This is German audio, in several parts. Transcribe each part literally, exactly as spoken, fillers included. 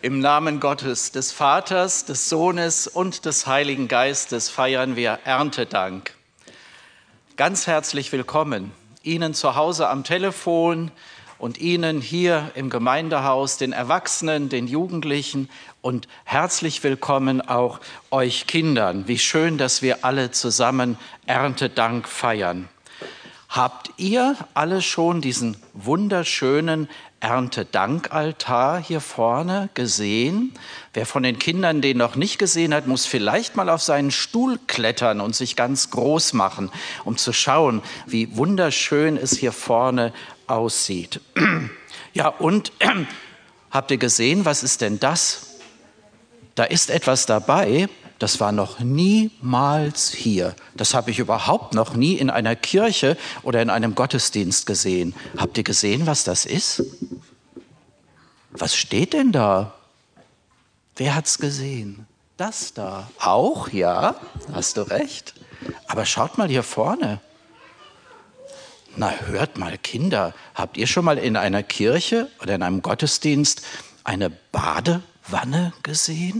Im Namen Gottes, des Vaters, des Sohnes und des Heiligen Geistes feiern wir Erntedank. Ganz herzlich willkommen Ihnen zu Hause am Telefon und Ihnen hier im Gemeindehaus, den Erwachsenen, den Jugendlichen und herzlich willkommen auch euch Kindern. Wie schön, dass wir alle zusammen Erntedank feiern. Habt ihr alle schon diesen wunderschönen Erntedankaltar hier vorne gesehen? Wer von den Kindern den noch nicht gesehen hat, muss vielleicht mal auf seinen Stuhl klettern und sich ganz groß machen, um zu schauen, wie wunderschön es hier vorne aussieht. Ja, und äh, habt ihr gesehen, was ist denn das? Da ist etwas dabei, das war noch niemals hier. Das habe ich überhaupt noch nie in einer Kirche oder in einem Gottesdienst gesehen. Habt ihr gesehen, was das ist? Was steht denn da? Wer hat's gesehen? Das da. Auch, ja, hast du recht. Aber schaut mal hier vorne. Na, hört mal, Kinder, habt ihr schon mal in einer Kirche oder in einem Gottesdienst eine Badewanne gesehen?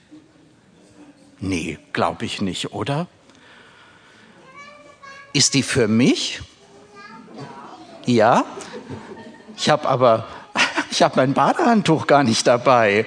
Nee, glaube ich nicht, oder? Ist die für mich? Ja? Ich habe aber, ich habe mein Badehandtuch gar nicht dabei.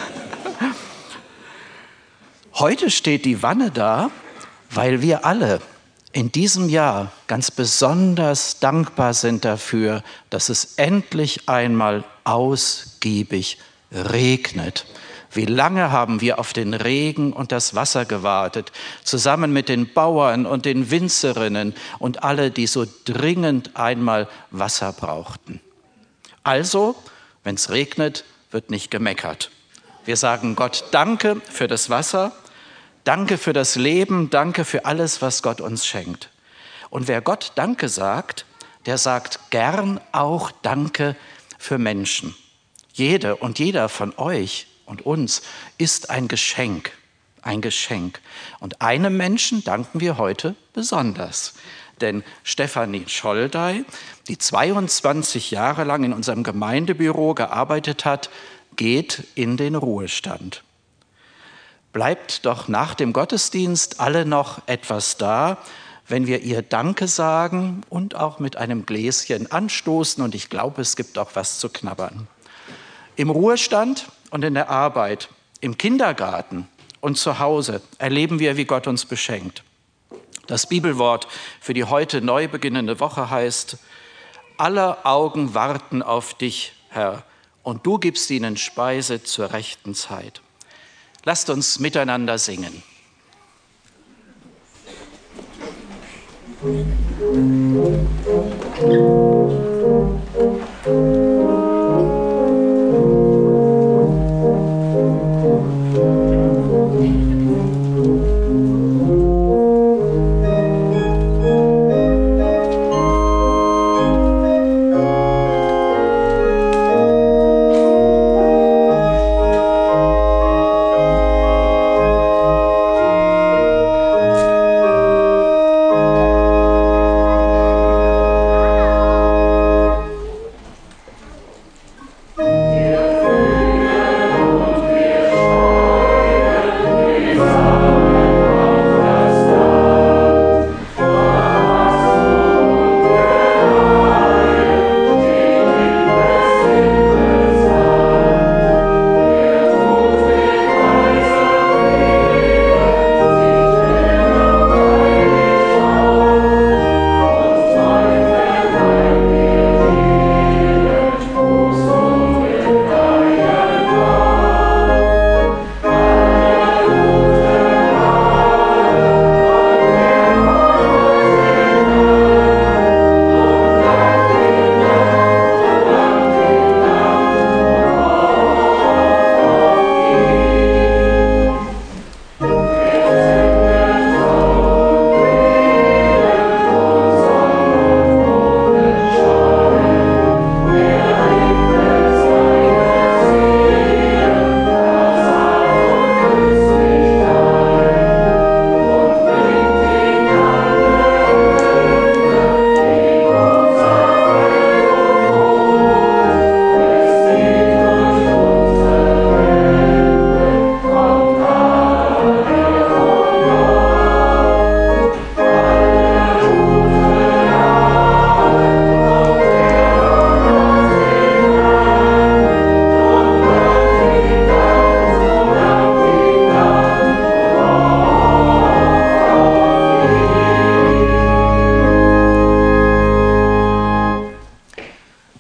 Heute steht die Wanne da, weil wir alle in diesem Jahr ganz besonders dankbar sind dafür, dass es endlich einmal ausgiebig regnet. Wie lange haben wir auf den Regen und das Wasser gewartet, zusammen mit den Bauern und den Winzerinnen und alle, die so dringend einmal Wasser brauchten. Also, wenn es regnet, wird nicht gemeckert. Wir sagen Gott Danke für das Wasser, Danke für das Leben, Danke für alles, was Gott uns schenkt. Und wer Gott Danke sagt, der sagt gern auch Danke für Menschen. Jede und jeder von euch und uns ist ein Geschenk, ein Geschenk. Und einem Menschen danken wir heute besonders. Denn Stefanie Scholdey, die zweiundzwanzig Jahre lang in unserem Gemeindebüro gearbeitet hat, geht in den Ruhestand. Bleibt doch nach dem Gottesdienst alle noch etwas da, wenn wir ihr Danke sagen und auch mit einem Gläschen anstoßen. Und ich glaube, es gibt auch was zu knabbern. Im Ruhestand und in der Arbeit, im Kindergarten und zu Hause erleben wir, wie Gott uns beschenkt. Das Bibelwort für die heute neu beginnende Woche heißt: Aller Augen warten auf dich, Herr, und du gibst ihnen Speise zur rechten Zeit. Lasst uns miteinander singen.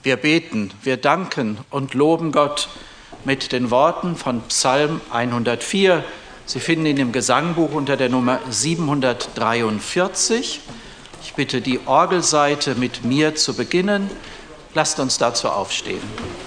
Wir beten, wir danken und loben Gott mit den Worten von Psalm hundertvier. Sie finden ihn im Gesangbuch unter der Nummer siebenhundertdreiundvierzig. Ich bitte die Orgelseite mit mir zu beginnen. Lasst uns dazu aufstehen.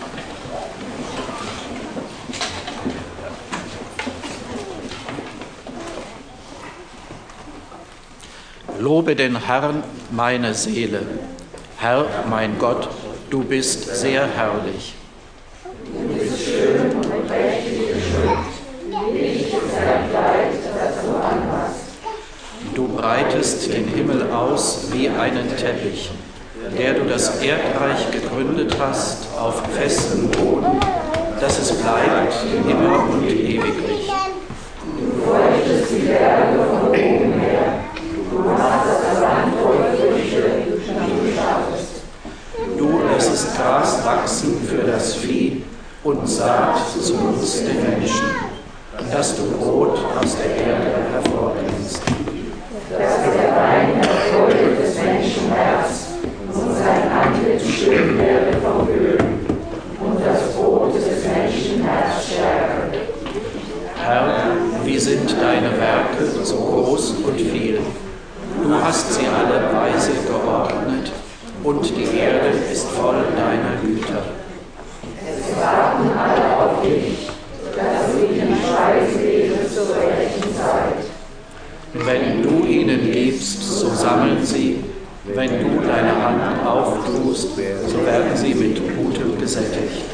Lobe den Herrn, meine Seele. Herr, mein Gott, du bist sehr herrlich. Du bist schön und prächtig geschmückt. Licht ist dein Kleid, das du anhast. Du breitest den Himmel aus wie einen Teppich, der du das Erdreich gegründet hast auf festem Boden, dass es bleibt immer und ewiglich. Du feuchtest die Berge von oben her. Du machst das Land voll Früchte, die du schaffest. Du lässest Gras wachsen für das Vieh und Saat zu uns den Menschen, dass du Brot aus der Erde hervorbringst. Dass der Wein erfreut des Menschen Herz und sein Antlitz schön werde vom Öl und das Brot des Menschen Herz stärke. Herr, wie sind deine Werke so groß und viel? Du hast sie alle weise geordnet und die Erde ist voll deiner Güter. Es warten alle auf dich, dass du ihnen Speise gibst zur rechten Zeit. Wenn du ihnen gibst, so sammeln sie. Wenn du deine Hand auftust, so werden sie mit Gutem gesättigt.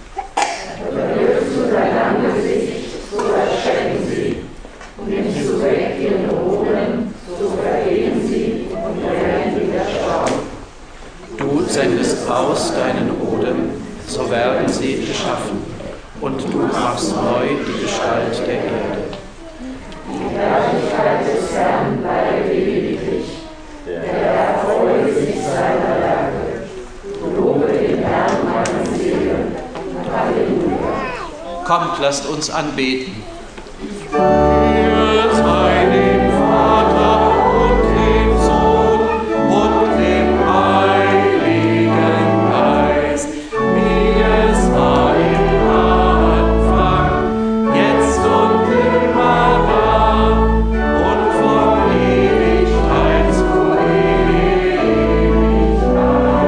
Erhöhst du dein Angesicht, so erschrecken sie. Und nimmst du weg ihre Ohren, so vergehen sie und werden wieder Staub. Du sendest aus deinen Odem, so werden sie geschaffen. Und du machst neu die Gestalt der Erde. Die Herrlichkeit des Herrn bleibt ewiglich. Der Herr freue sich seiner Werke. Lobe den Herrn, meine Seele. Halleluja. Kommt, lasst uns anbeten. Ehre sei dem Vater und dem Sohn und dem Heiligen Geist, wie es war im Anfang, jetzt und immer da und von Ewigkeit zu Ewigkeit.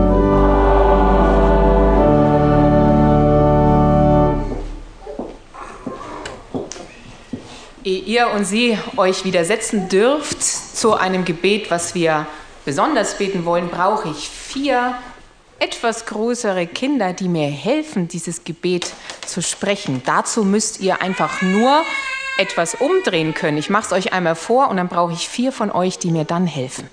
Ehe ihr und sie euch wieder setzen dürft zu einem Gebet, was wir besonders beten wollen, brauche ich vier etwas größere Kinder, die mir helfen, dieses Gebet zu sprechen. Dazu müsst ihr einfach nur etwas umdrehen können. Ich mache es euch einmal vor und dann brauche ich vier von euch, die mir dann helfen.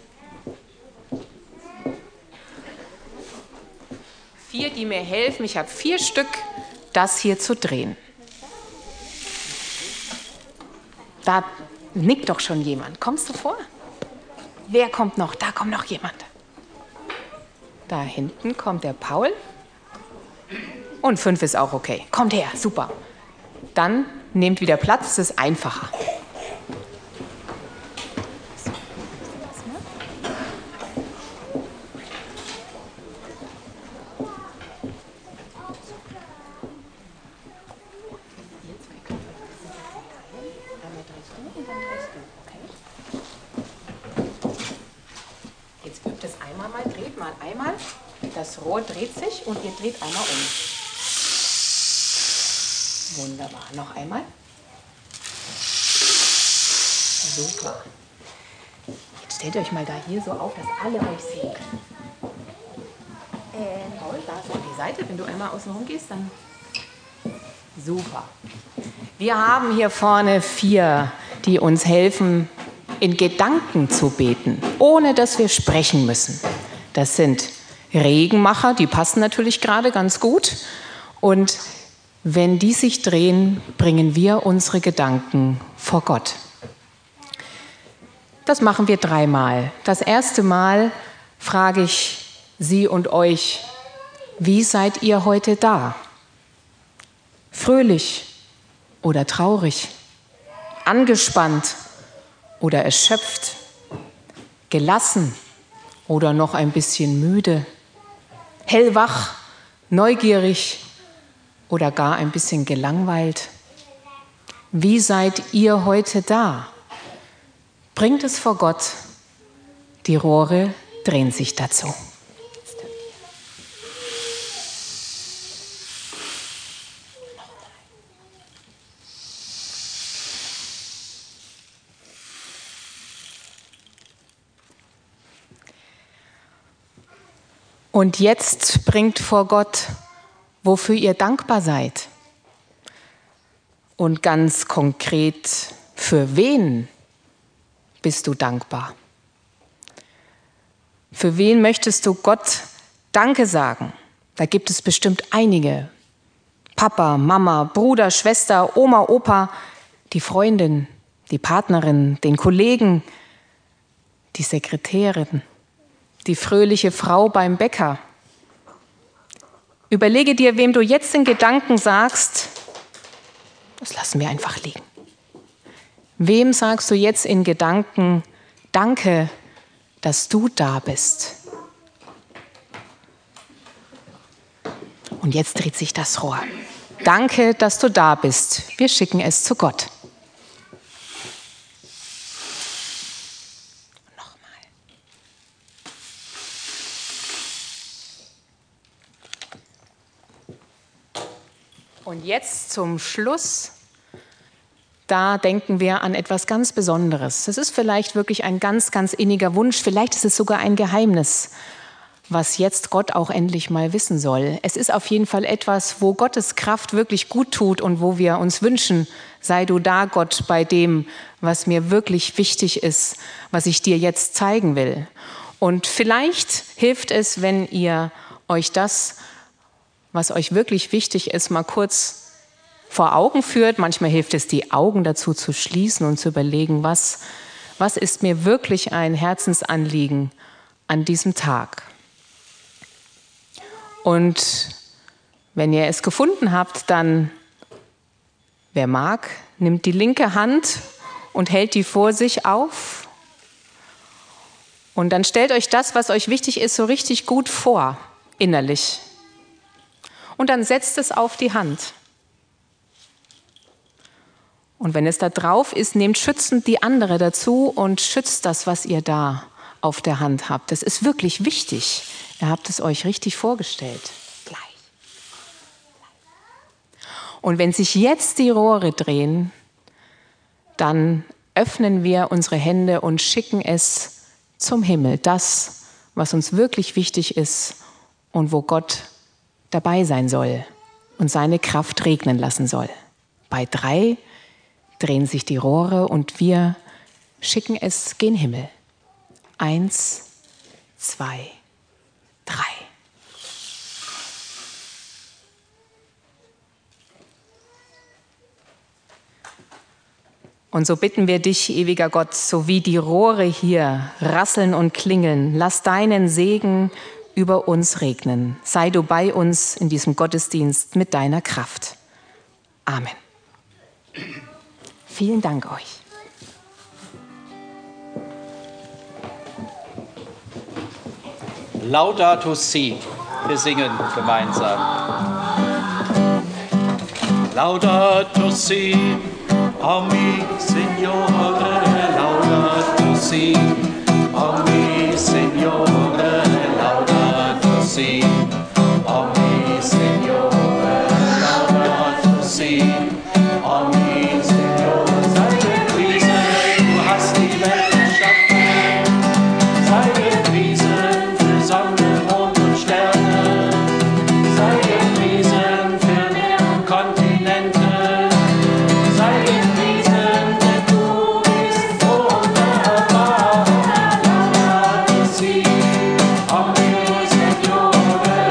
Vier, die mir helfen. Ich habe vier Stück, das hier zu drehen. Da nickt doch schon jemand. Kommst du vor? Wer kommt noch? Da kommt noch jemand. Da hinten kommt der Paul. Und fünf ist auch okay. Kommt her, super. Dann nehmt wieder Platz, es ist einfacher. Jetzt übt es einmal mal, dreht mal einmal. Das Rohr dreht sich und ihr dreht einmal um. Wunderbar. Noch einmal. Super. Jetzt stellt euch mal da hier so auf, dass alle euch sehen können. Äh, Paul, da so an die Seite. Wenn du einmal außen rum gehst, dann... Super. Wir haben hier vorne vier, die uns helfen, in Gedanken zu beten, ohne dass wir sprechen müssen. Das sind Regenmacher, die passen natürlich gerade ganz gut. Und wenn die sich drehen, bringen wir unsere Gedanken vor Gott. Das machen wir dreimal. Das erste Mal frage ich Sie und euch, wie seid ihr heute da? Fröhlich oder traurig? Angespannt oder erschöpft? Gelassen oder noch ein bisschen müde? hellwach, neugierig oder gar ein bisschen gelangweilt? Wie seid ihr heute da? Bringt es vor Gott. Die Rohre drehen sich dazu. Und jetzt bringt vor Gott, wofür ihr dankbar seid. Und ganz konkret, für wen bist du dankbar? Für wen möchtest du Gott Danke sagen? Da gibt es bestimmt einige. Papa, Mama, Bruder, Schwester, Oma, Opa, die Freundin, die Partnerin, den Kollegen, die Sekretärin, die fröhliche Frau beim Bäcker. Überlege dir, wem du jetzt in Gedanken sagst, das lassen wir einfach liegen. Wem sagst du jetzt in Gedanken, danke, dass du da bist? Und jetzt dreht sich das Rohr. Danke, dass du da bist. Wir schicken es zu Gott. Nochmal. Und jetzt zum Schluss. Da denken wir an etwas ganz Besonderes. Es ist vielleicht wirklich ein ganz, ganz inniger Wunsch. Vielleicht ist es sogar ein Geheimnis, was jetzt Gott auch endlich mal wissen soll. Es ist auf jeden Fall etwas, wo Gottes Kraft wirklich gut tut und wo wir uns wünschen, sei du da, Gott, bei dem, was mir wirklich wichtig ist, was ich dir jetzt zeigen will. Und vielleicht hilft es, wenn ihr euch das, was euch wirklich wichtig ist, mal kurz vor Augen führt. Manchmal hilft es, die Augen dazu zu schließen und zu überlegen, was, was ist mir wirklich ein Herzensanliegen an diesem Tag. Und wenn ihr es gefunden habt, dann, wer mag, nimmt die linke Hand und hält die vor sich auf. Und dann stellt euch das, was euch wichtig ist, so richtig gut vor, innerlich. Und dann setzt es auf die Hand. Und wenn es da drauf ist, nehmt schützend die andere dazu und schützt das, was ihr da auf der Hand habt. Das ist wirklich wichtig. Ihr habt es euch richtig vorgestellt. Gleich. Und wenn sich jetzt die Rohre drehen, dann öffnen wir unsere Hände und schicken es zum Himmel. Das, was uns wirklich wichtig ist und wo Gott dabei sein soll und seine Kraft regnen lassen soll. Bei drei drehen sich die Rohre und wir schicken es gen Himmel. Eins, zwei, drei. Und so bitten wir dich, ewiger Gott, so wie die Rohre hier rasseln und klingeln, lass deinen Segen über uns regnen. Sei du bei uns in diesem Gottesdienst mit deiner Kraft. Amen. Vielen Dank euch. Laudato Si. Wir singen gemeinsam. Laudato Si, a mi Signore, laudato Si, a mi Signore, laudato Si, a mi Signore, laudato Si, a mi Signore. Sei gepriesen, du hast die Welt erschaffen. Sei gepriesen für Sonne, Mond und Sterne. Sei gepriesen für Meer und Kontinente. Sei gepriesen, denn du bist so wunderbar. Laudato Si, a mi Signore,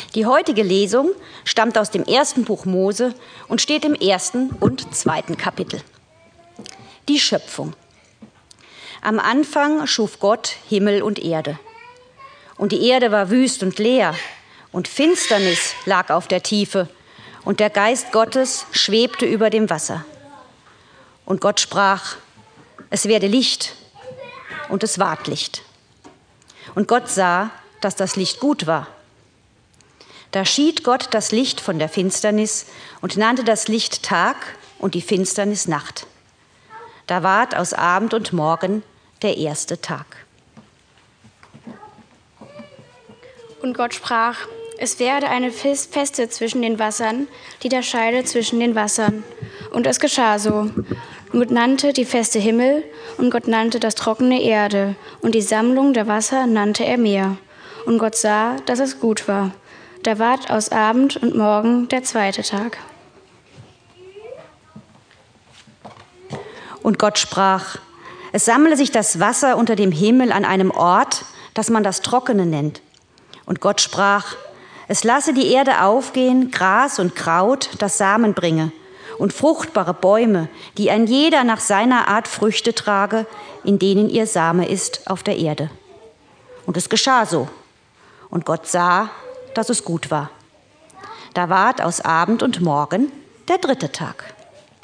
Die heutige Lesung stammt aus dem ersten Buch Mose und steht im ersten und zweiten Kapitel. Die Schöpfung. Am Anfang schuf Gott Himmel und Erde. Und die Erde war wüst und leer, und Finsternis lag auf der Tiefe, und der Geist Gottes schwebte über dem Wasser. Und Gott sprach: Es werde Licht, und es ward Licht. Und Gott sah, dass das Licht gut war. Da schied Gott das Licht von der Finsternis und nannte das Licht Tag und die Finsternis Nacht. Da ward aus Abend und Morgen der erste Tag. Und Gott sprach: Es werde eine Feste zwischen den Wassern, die da scheidet zwischen den Wassern. Und es geschah so. Und Gott nannte die Feste Himmel, und Gott nannte das trockene Erde, und die Sammlung der Wasser nannte er Meer. Und Gott sah, dass es gut war. Da ward aus Abend und Morgen der zweite Tag. Und Gott sprach: Es sammle sich das Wasser unter dem Himmel an einem Ort, das man das Trockene nennt. Und Gott sprach: Es lasse die Erde aufgehen, Gras und Kraut, das Samen bringe, und fruchtbare Bäume, die ein jeder nach seiner Art Früchte trage, in denen ihr Same ist auf der Erde. Und es geschah so. Und Gott sah, dass es gut war. Da ward aus Abend und Morgen der dritte Tag.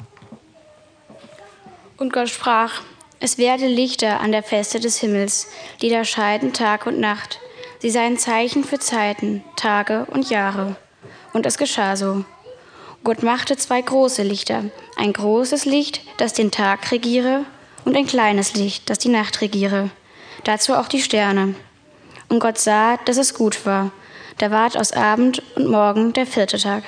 Und Gott sprach: Es werde Lichter an der Feste des Himmels, die da scheiden Tag und Nacht. Sie seien Zeichen für Zeiten, Tage und Jahre. Und es geschah so. Gott machte zwei große Lichter, ein großes Licht, das den Tag regiere, und ein kleines Licht, das die Nacht regiere. Dazu auch die Sterne. Und Gott sah, dass es gut war. Da ward aus Abend und Morgen der vierte Tag.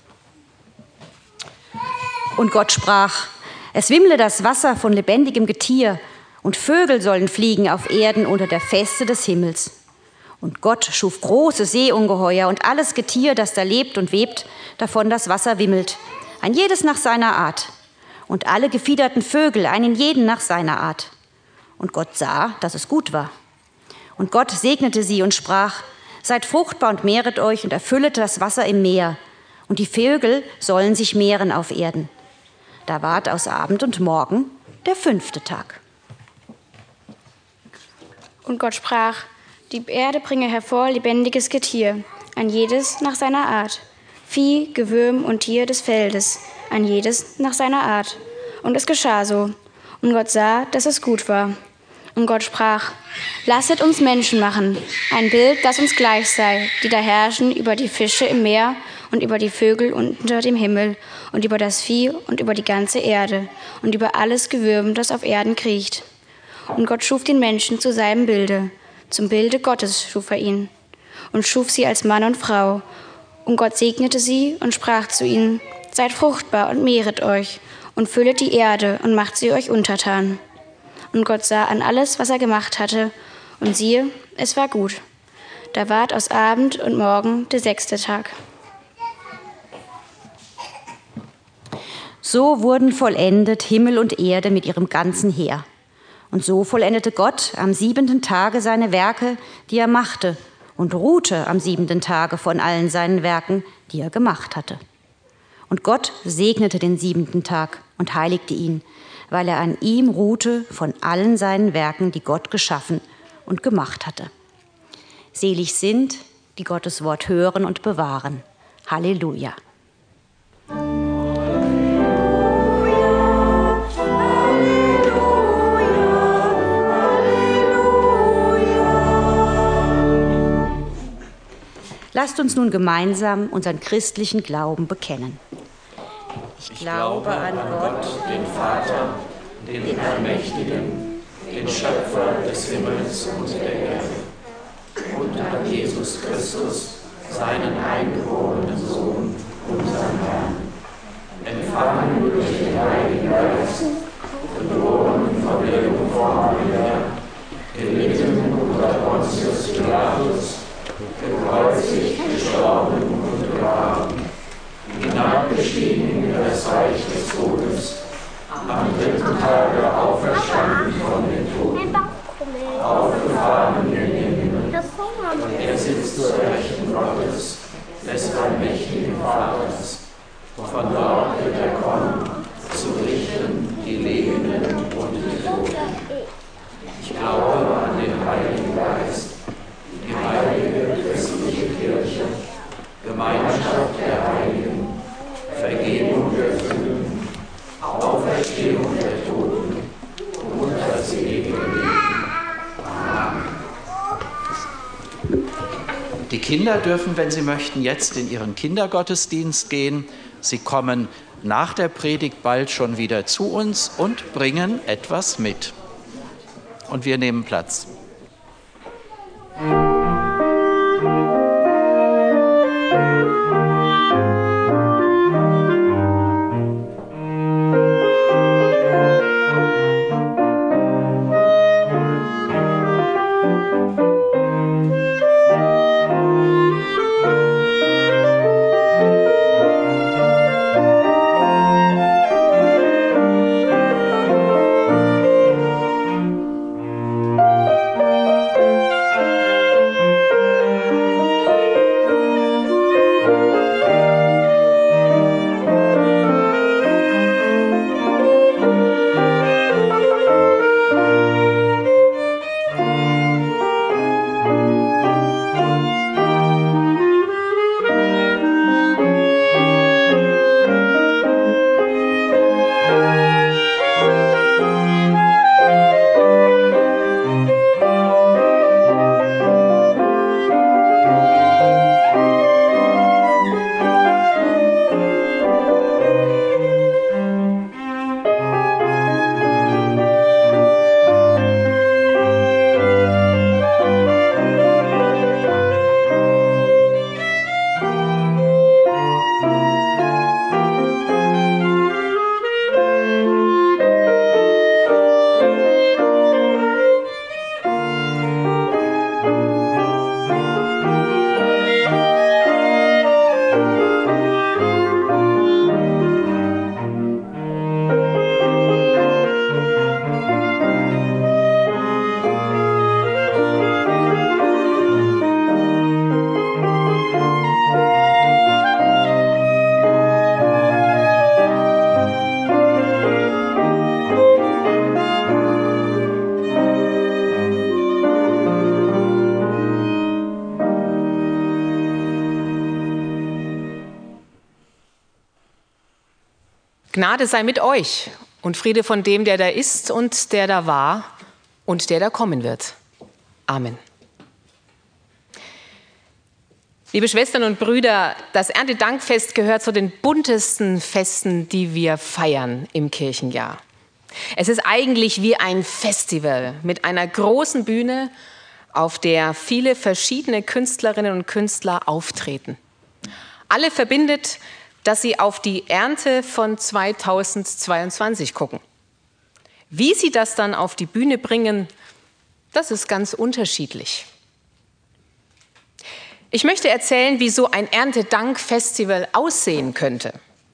Und Gott sprach: Es wimmle das Wasser von lebendigem Getier, und Vögel sollen fliegen auf Erden unter der Feste des Himmels. Und Gott schuf große Seeungeheuer und alles Getier, das da lebt und webt, davon das Wasser wimmelt, ein jedes nach seiner Art. Und alle gefiederten Vögel, einen jeden nach seiner Art. Und Gott sah, dass es gut war. Und Gott segnete sie und sprach: Seid fruchtbar und mehret euch und erfüllet das Wasser im Meer. Und die Vögel sollen sich mehren auf Erden. Da ward aus Abend und Morgen der fünfte Tag. Und Gott sprach: Die Erde bringe hervor lebendiges Getier, ein jedes nach seiner Art. Vieh, Gewürm und Tier des Feldes, ein jedes nach seiner Art. Und es geschah so. Und Gott sah, dass es gut war. Und Gott sprach: Lasset uns Menschen machen, ein Bild, das uns gleich sei, die da herrschen über die Fische im Meer und über die Vögel unter dem Himmel und über das Vieh und über die ganze Erde und über alles Gewürm, das auf Erden kriecht. Und Gott schuf den Menschen zu seinem Bilde. Zum Bilde Gottes schuf er ihn und schuf sie als Mann und Frau. Und Gott segnete sie und sprach zu ihnen: Seid fruchtbar und mehret euch und füllet die Erde und macht sie euch untertan. Und Gott sah an alles, was er gemacht hatte, und siehe, es war gut. Da ward aus Abend und Morgen der sechste Tag. So wurden vollendet Himmel und Erde mit ihrem ganzen Heer. Und so vollendete Gott am siebenten Tage seine Werke, die er machte, und ruhte am siebenten Tage von allen seinen Werken, die er gemacht hatte. Und Gott segnete den siebenten Tag und heiligte ihn, weil er an ihm ruhte von allen seinen Werken, die Gott geschaffen und gemacht hatte. Selig sind, die Gottes Wort hören und bewahren. Halleluja. Lasst uns nun gemeinsam unseren christlichen Glauben bekennen. Ich, ich glaube an Gott, den Vater, den Allmächtigen, den Schöpfer des Himmels und der Erde, und an Jesus Christus, seinen eingeborenen Sohn, unseren Herrn, empfangen durch den Heiligen Geist, geboren von der Jungfrau Maria, gelitten unter Pontius Pilatus, gekreuzigt, gestorben und begraben, hinabgestiegen in das Reich des Todes, am dritten Tage auferstanden von den Toten, aufgefahren in den Himmel, und er sitzt zur Rechten Gottes, Kinder dürfen, wenn sie möchten, jetzt in ihren Kindergottesdienst gehen. Sie kommen nach der Predigt bald schon wieder zu uns und bringen etwas mit. Und wir nehmen Platz. Gnade sei mit euch und Friede von dem, der da ist und der da war und der da kommen wird. Amen. Liebe Schwestern und Brüder, das Erntedankfest gehört zu den buntesten Festen, die wir feiern im Kirchenjahr. Es ist eigentlich wie ein Festival mit einer großen Bühne, auf der viele verschiedene Künstlerinnen und Künstler auftreten. Alle verbindet, dass sie auf die Ernte von zweitausendzweiundzwanzig gucken. Wie sie das dann auf die Bühne bringen, das ist ganz unterschiedlich. Ich möchte erzählen, wie so ein Erntedankfestival aussehen könnte.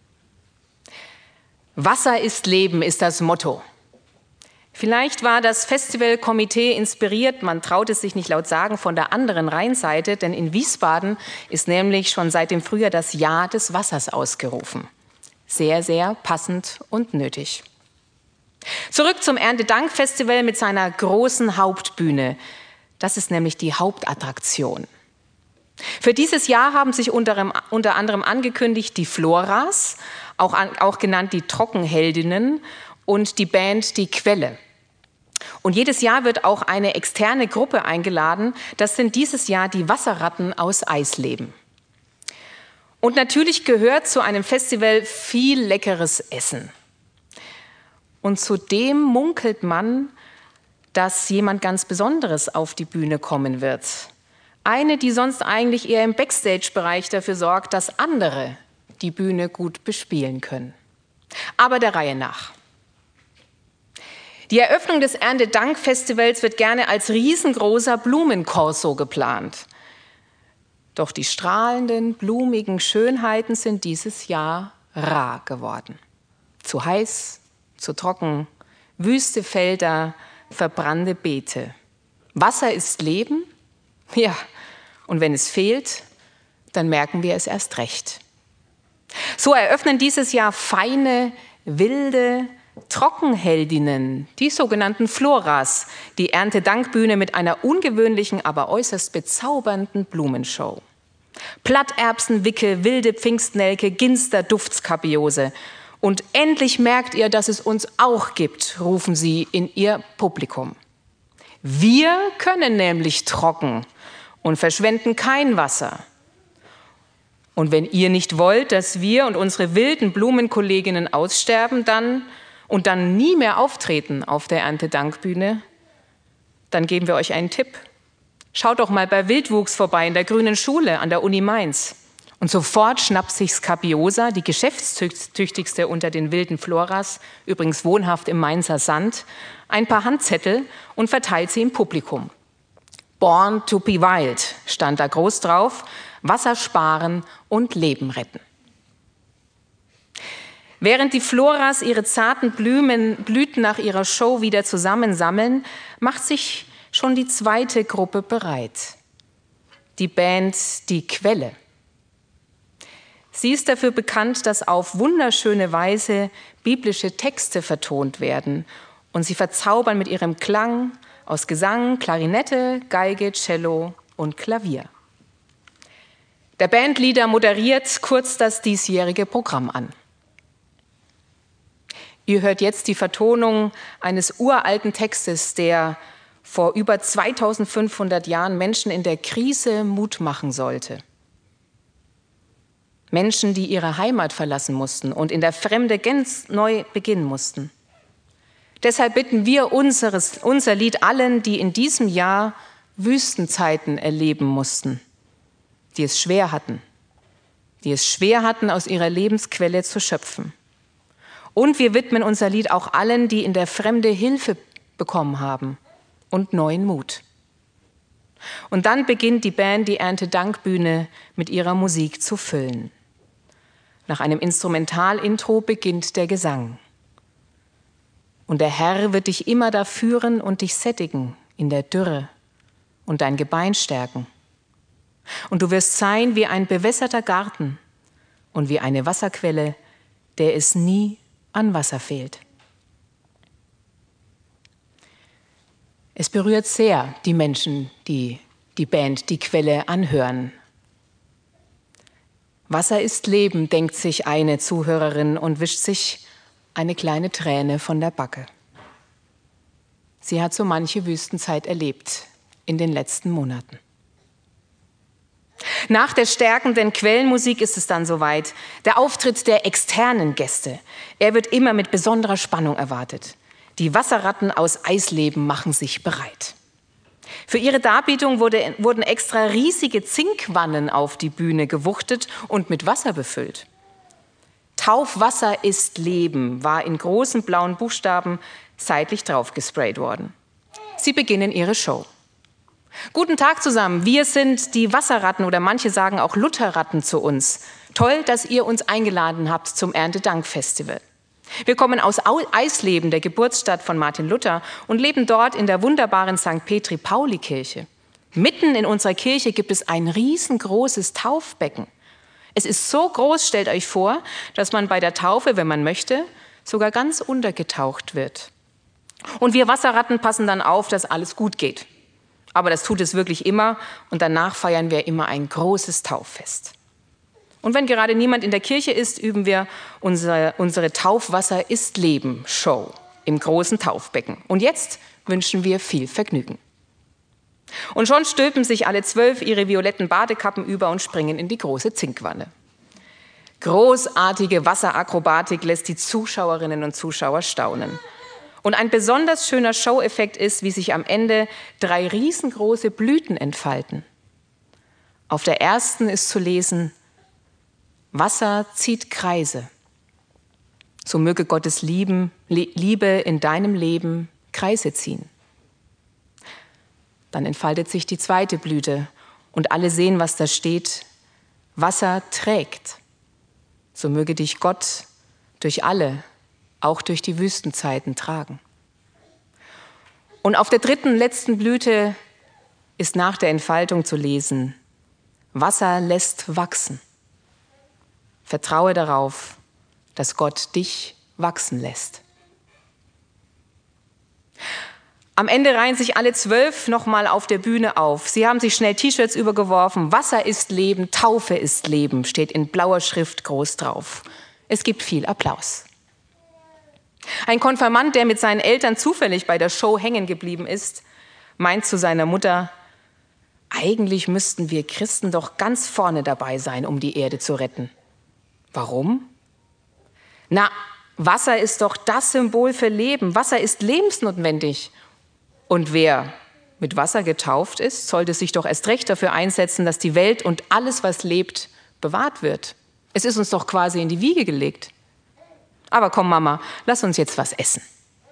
Wasser ist Leben ist das Motto. Vielleicht war das Festivalkomitee inspiriert, man traut es sich nicht laut sagen, von der anderen Rheinseite, denn in Wiesbaden ist nämlich schon seit dem Frühjahr das Jahr des Wassers ausgerufen. Sehr, sehr passend und nötig. Zurück zum Erntedankfestival mit seiner großen Hauptbühne. Das ist nämlich die Hauptattraktion. Für dieses Jahr haben sich unter, unter anderem angekündigt die Floras, auch, auch genannt die Trockenheldinnen, und die Band Die Quelle. Und jedes Jahr wird auch eine externe Gruppe eingeladen. Das sind dieses Jahr die Wasserratten aus Eisleben. Und natürlich gehört zu einem Festival viel leckeres Essen. Und zudem munkelt man, dass jemand ganz Besonderes auf die Bühne kommen wird. Eine, die sonst eigentlich eher im Backstage-Bereich dafür sorgt, dass andere die Bühne gut bespielen können. Aber der Reihe nach. Die Eröffnung des Erntedankfestivals wird gerne als riesengroßer Blumenkorso geplant. Doch die strahlenden, blumigen Schönheiten sind dieses Jahr rar geworden. Zu heiß, zu trocken, wüste Felder, verbrannte Beete. Wasser ist Leben? Ja, und wenn es fehlt, dann merken wir es erst recht. So eröffnen dieses Jahr feine, wilde Trockenheldinnen, die sogenannten Floras, die Erntedankbühne mit einer ungewöhnlichen, aber äußerst bezaubernden Blumenshow. Platterbsenwicke, wilde Pfingstnelke, Ginster, Duftskabiose. Und endlich merkt ihr, dass es uns auch gibt, rufen sie in ihr Publikum. Wir können nämlich trocken und verschwenden kein Wasser. Und wenn ihr nicht wollt, dass wir und unsere wilden Blumenkolleginnen aussterben dann und dann nie mehr auftreten auf der Erntedankbühne, dann geben wir euch einen Tipp. Schaut doch mal bei Wildwuchs vorbei in der Grünen Schule an der Uni Mainz. Und sofort schnappt sich Scapiosa, die geschäftstüchtigste unter den wilden Floras, übrigens wohnhaft im Mainzer Sand, ein paar Handzettel und verteilt sie im Publikum. Born to be wild stand da groß drauf, Wasser sparen und Leben retten. Während die Floras ihre zarten Blumen, Blüten nach ihrer Show wieder zusammensammeln, macht sich schon die zweite Gruppe bereit. Die Band Die Quelle. Sie ist dafür bekannt, dass auf wunderschöne Weise biblische Texte vertont werden und sie verzaubern mit ihrem Klang aus Gesang, Klarinette, Geige, Cello und Klavier. Der Bandleader moderiert kurz das diesjährige Programm an. Ihr hört jetzt die Vertonung eines uralten Textes, der vor über zweitausendfünfhundert Jahren Menschen in der Krise Mut machen sollte. Menschen, die ihre Heimat verlassen mussten und in der Fremde ganz neu beginnen mussten. Deshalb bitten wir unseres, unser Lied allen, die in diesem Jahr Wüstenzeiten erleben mussten, die es schwer hatten, die es schwer hatten, aus ihrer Lebensquelle zu schöpfen. Und wir widmen unser Lied auch allen, die in der Fremde Hilfe bekommen haben und neuen Mut. Und dann beginnt die Band die Erntedankbühne mit ihrer Musik zu füllen. Nach einem Instrumentalintro beginnt der Gesang. Und der Herr wird dich immer da führen und dich sättigen in der Dürre und dein Gebein stärken. Und du wirst sein wie ein bewässerter Garten und wie eine Wasserquelle, der es nie an Wasser fehlt. Es berührt sehr die Menschen, die die Band Die Quelle anhören. Wasser ist Leben, denkt sich eine Zuhörerin und wischt sich eine kleine Träne von der Backe. Sie hat so manche Wüstenzeit erlebt in den letzten Monaten. Nach der stärkenden Quellenmusik ist es dann soweit. Der Auftritt der externen Gäste. Er wird immer mit besonderer Spannung erwartet. Die Wasserratten aus Eisleben machen sich bereit. Für ihre Darbietung wurde, wurden extra riesige Zinkwannen auf die Bühne gewuchtet und mit Wasser befüllt. Taufwasser ist Leben war in großen blauen Buchstaben seitlich drauf gesprayt worden. Sie beginnen ihre Show. Guten Tag zusammen, wir sind die Wasserratten oder manche sagen auch Lutherratten zu uns. Toll, dass ihr uns eingeladen habt zum Erntedankfestival. Wir kommen aus Eisleben, der Geburtsstadt von Martin Luther, und leben dort in der wunderbaren Sankt Petri-Pauli-Kirche. Mitten in unserer Kirche gibt es ein riesengroßes Taufbecken. Es ist so groß, stellt euch vor, dass man bei der Taufe, wenn man möchte, sogar ganz untergetaucht wird. Und wir Wasserratten passen dann auf, dass alles gut geht. Aber das tut es wirklich immer und danach feiern wir immer ein großes Tauffest. Und wenn gerade niemand in der Kirche ist, üben wir unsere, unsere Taufwasser ist Leben Show im großen Taufbecken. Und jetzt wünschen wir viel Vergnügen. Und schon stülpen sich alle zwölf ihre violetten Badekappen über und springen in die große Zinkwanne. Großartige Wasserakrobatik lässt die Zuschauerinnen und Zuschauer staunen. Und ein besonders schöner Show-Effekt ist, wie sich am Ende drei riesengroße Blüten entfalten. Auf der ersten ist zu lesen: Wasser zieht Kreise. So möge Gottes Lieben, Liebe in deinem Leben Kreise ziehen. Dann entfaltet sich die zweite Blüte und alle sehen, was da steht: Wasser trägt. So möge dich Gott durch alle, auch durch die Wüstenzeiten tragen. Und auf der dritten, letzten Blüte ist nach der Entfaltung zu lesen: Wasser lässt wachsen. Vertraue darauf, dass Gott dich wachsen lässt. Am Ende reihen sich alle zwölf nochmal auf der Bühne auf. Sie haben sich schnell T-Shirts übergeworfen. Wasser ist Leben, Taufe ist Leben, steht in blauer Schrift groß drauf. Es gibt viel Applaus. Ein Konfirmand, der mit seinen Eltern zufällig bei der Show hängen geblieben ist, meint zu seiner Mutter: Eigentlich müssten wir Christen doch ganz vorne dabei sein, um die Erde zu retten. Warum? Na, Wasser ist doch das Symbol für Leben. Wasser ist lebensnotwendig. Und wer mit Wasser getauft ist, sollte sich doch erst recht dafür einsetzen, dass die Welt und alles, was lebt, bewahrt wird. Es ist uns doch quasi in die Wiege gelegt. Aber komm, Mama, lass uns jetzt was essen.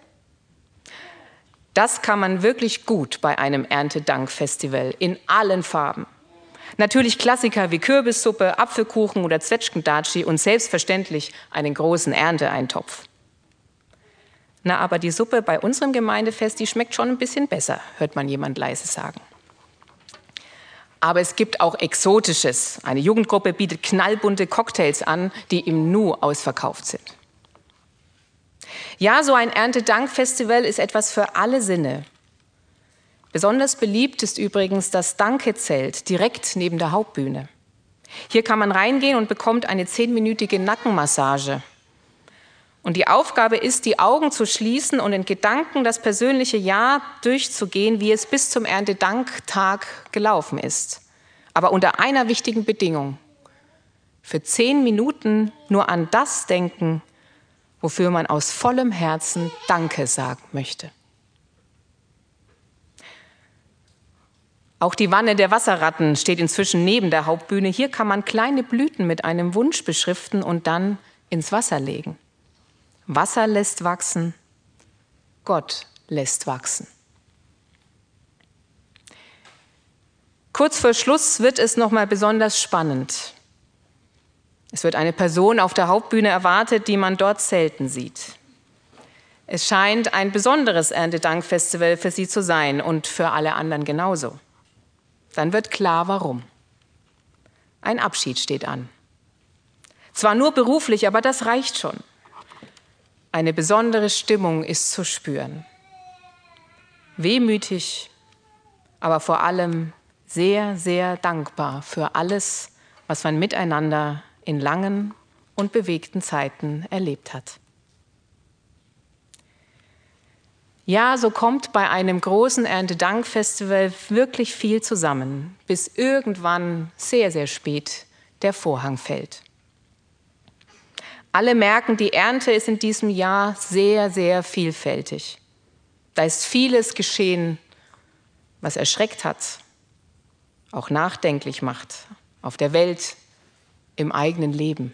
Das kann man wirklich gut bei einem Erntedankfestival in allen Farben. Natürlich Klassiker wie Kürbissuppe, Apfelkuchen oder Zwetschgendatschi und selbstverständlich einen großen Ernteeintopf. Na, aber die Suppe bei unserem Gemeindefest, die schmeckt schon ein bisschen besser, hört man jemand leise sagen. Aber es gibt auch Exotisches. Eine Jugendgruppe bietet knallbunte Cocktails an, die im Nu ausverkauft sind. Ja, so ein Erntedankfestival ist etwas für alle Sinne. Besonders beliebt ist übrigens das Dankezelt direkt neben der Hauptbühne. Hier kann man reingehen und bekommt eine zehnminütige Nackenmassage. Und die Aufgabe ist, die Augen zu schließen und in Gedanken das persönliche Jahr durchzugehen, wie es bis zum Erntedanktag gelaufen ist. Aber unter einer wichtigen Bedingung. Für zehn Minuten nur an das denken, wofür man aus vollem Herzen Danke sagen möchte. Auch die Wanne der Wasserratten steht inzwischen neben der Hauptbühne. Hier kann man kleine Blüten mit einem Wunsch beschriften und dann ins Wasser legen. Wasser lässt wachsen, Gott lässt wachsen. Kurz vor Schluss wird es nochmal besonders spannend. Es wird eine Person auf der Hauptbühne erwartet, die man dort selten sieht. Es scheint ein besonderes Erntedankfestival für sie zu sein und für alle anderen genauso. Dann wird klar, warum. Ein Abschied steht an. Zwar nur beruflich, aber das reicht schon. Eine besondere Stimmung ist zu spüren. Wehmütig, aber vor allem sehr, sehr dankbar für alles, was man miteinander in langen und bewegten Zeiten erlebt hat. Ja, so kommt bei einem großen Erntedankfestival wirklich viel zusammen, bis irgendwann sehr, sehr spät der Vorhang fällt. Alle merken, die Ernte ist in diesem Jahr sehr, sehr vielfältig. Da ist vieles geschehen, was erschreckt hat, auch nachdenklich macht, auf der Welt, im eigenen Leben.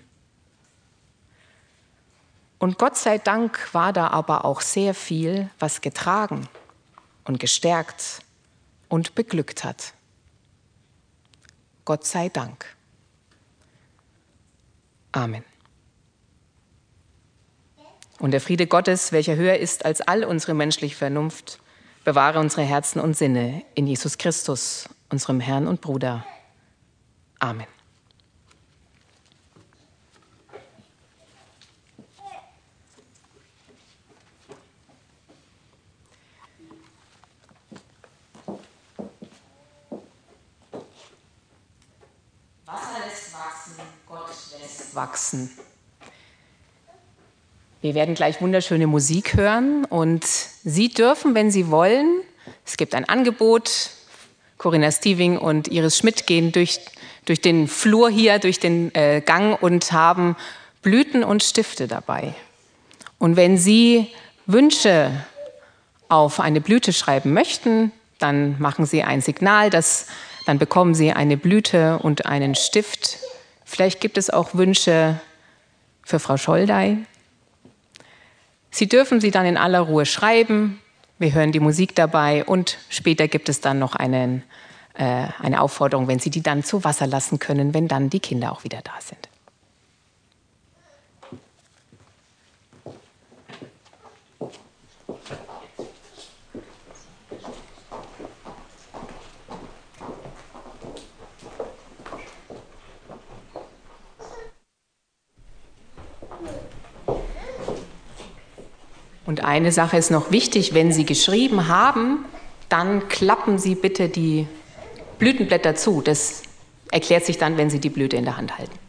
Und Gott sei Dank war da aber auch sehr viel, was getragen und gestärkt und beglückt hat. Gott sei Dank. Amen. Und der Friede Gottes, welcher höher ist als all unsere menschliche Vernunft, bewahre unsere Herzen und Sinne in Jesus Christus, unserem Herrn und Bruder. Amen. Wasser lässt wachsen, Gott lässt wachsen. Wir werden gleich wunderschöne Musik hören und Sie dürfen, wenn Sie wollen, es gibt ein Angebot, Corinna Stieving und Iris Schmidt gehen durch, durch den Flur hier, durch den äh, Gang und haben Blüten und Stifte dabei. Und wenn Sie Wünsche auf eine Blüte schreiben möchten, dann machen Sie ein Signal, das, dann bekommen Sie eine Blüte und einen Stift. Vielleicht gibt es auch Wünsche für Frau Scholdey. Sie dürfen sie dann in aller Ruhe schreiben. Wir hören die Musik dabei und später gibt es dann noch einen, äh, eine Aufforderung, wenn Sie die dann zu Wasser lassen können, wenn dann die Kinder auch wieder da sind. Und eine Sache ist noch wichtig, wenn Sie geschrieben haben, dann klappen Sie bitte die Blütenblätter zu. Das erklärt sich dann, wenn Sie die Blüte in der Hand halten.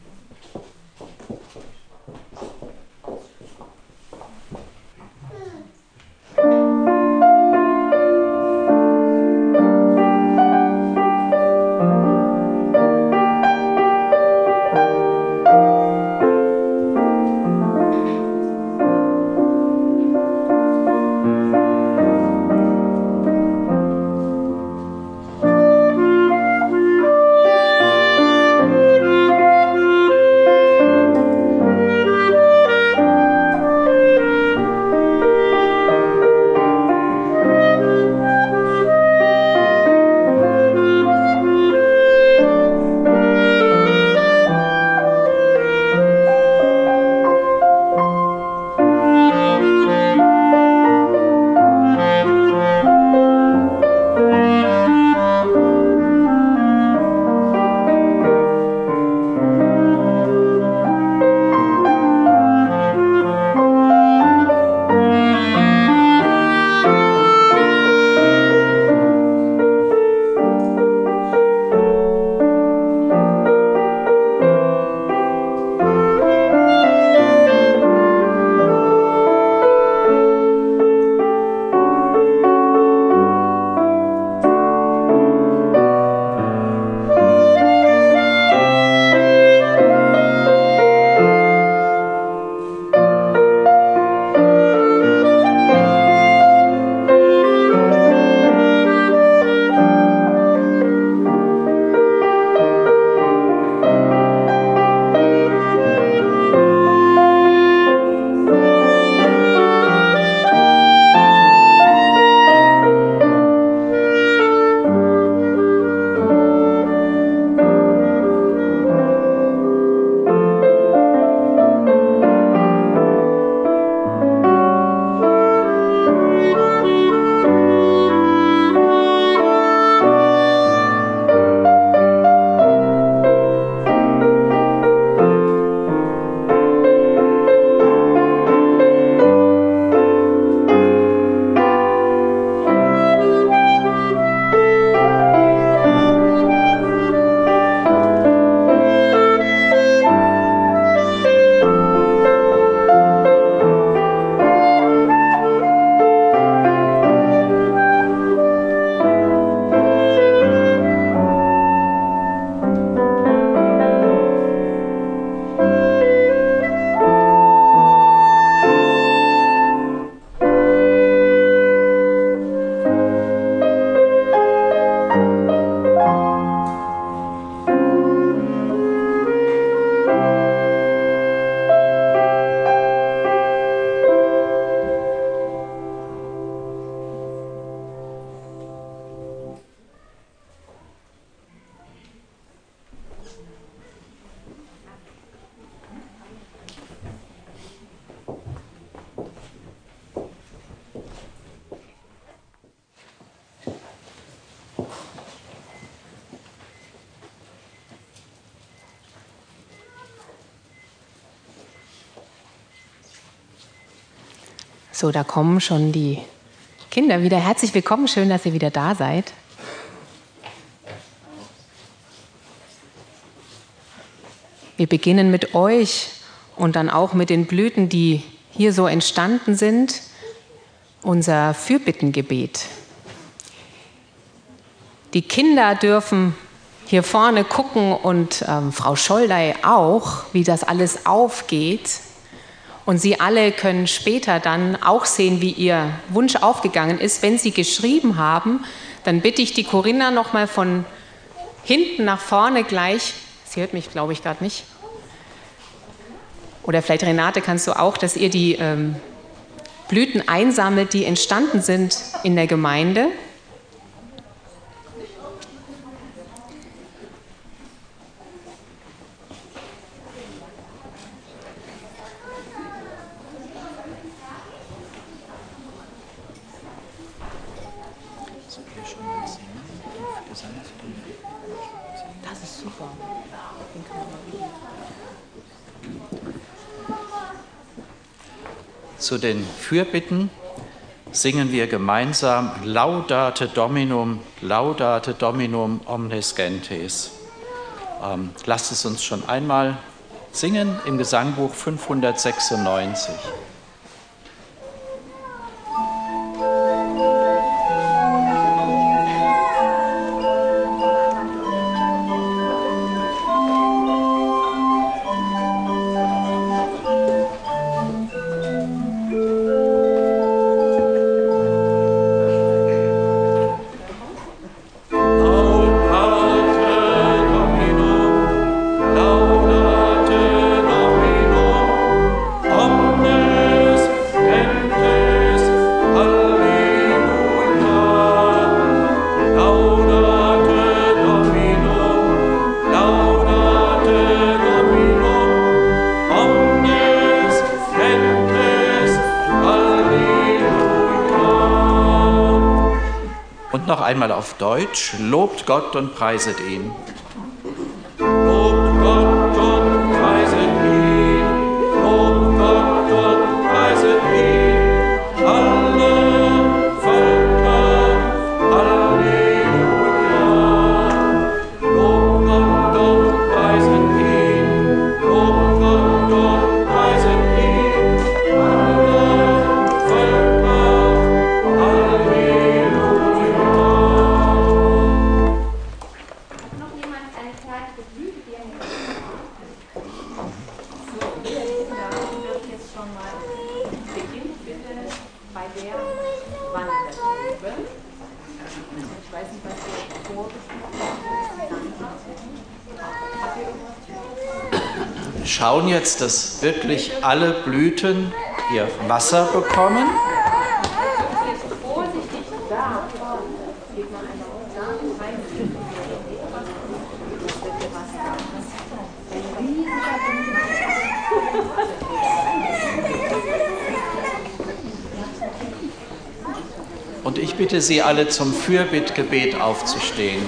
So, da kommen schon die Kinder wieder. Herzlich willkommen, schön, dass ihr wieder da seid. Wir beginnen mit euch und dann auch mit den Blüten, die hier so entstanden sind. Unser Fürbittengebet. Die Kinder dürfen hier vorne gucken und ähm, Frau Scholdey auch, wie das alles aufgeht. Und Sie alle können später dann auch sehen, wie Ihr Wunsch aufgegangen ist. Wenn Sie geschrieben haben, dann bitte ich die Corinna noch mal von hinten nach vorne gleich. Sie hört mich, glaube ich, gerade nicht. Oder vielleicht, Renate, kannst du auch, dass ihr die ähm, Blüten einsammelt, die entstanden sind in der Gemeinde. Das ist super. Den kann man mal wieder. Zu den Fürbitten singen wir gemeinsam Laudate Dominum, Laudate Dominum omnes gentes. Ähm, lasst es uns schon einmal singen im Gesangbuch fünfhundertsechsundneunzig. Noch einmal auf Deutsch. Lobt Gott und preiset ihn. Lobt Gott und preiset ihn. Lobt Gott und preiset ihn. Alle Völker. Halleluja. Lobt Gott und preiset ihn. Lobt Gott und preiset ihn. Alle Völker. Halleluja. Wir schauen jetzt, dass wirklich alle Blüten ihr Wasser bekommen. Und ich bitte Sie alle zum Fürbittgebet aufzustehen.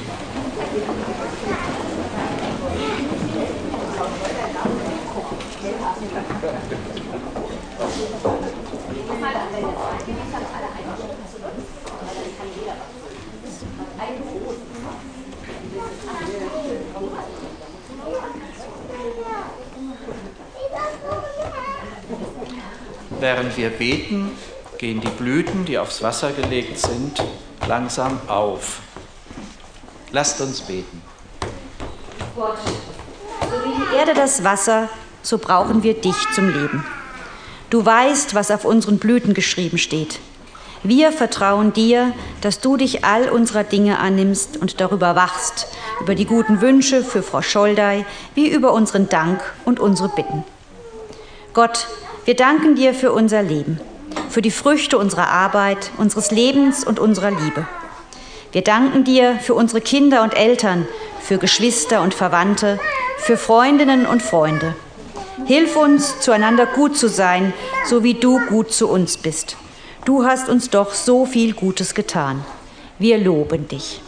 Während wir beten, gehen die Blüten, die aufs Wasser gelegt sind, langsam auf. Lasst uns beten. Gott, so wie die Erde das Wasser, so brauchen wir dich zum Leben. Du weißt, was auf unseren Blüten geschrieben steht. Wir vertrauen dir, dass du dich all unserer Dinge annimmst und darüber wachst, über die guten Wünsche für Frau Scholdey, wie über unseren Dank und unsere Bitten. Gott, wir danken dir für unser Leben, für die Früchte unserer Arbeit, unseres Lebens und unserer Liebe. Wir danken dir für unsere Kinder und Eltern, für Geschwister und Verwandte, für Freundinnen und Freunde. Hilf uns, zueinander gut zu sein, so wie du gut zu uns bist. Du hast uns doch so viel Gutes getan. Wir loben dich.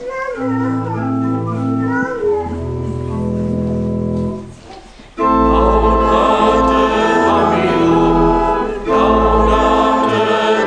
Laudate Dominum, laudate